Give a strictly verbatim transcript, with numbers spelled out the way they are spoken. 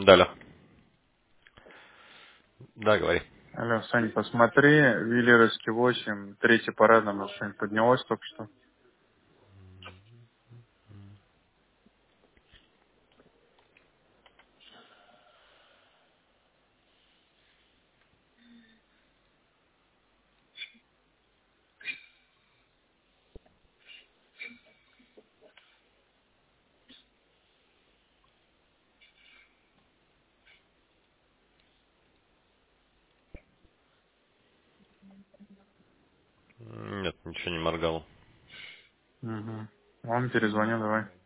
Да, Лёх. Да, говори. Алло, Сань, посмотри, Виллеровский восемь, третий парадный, может, что-нибудь поднялось только что? Нет, ничего не моргало. Угу. Ладно, перезвоню, давай.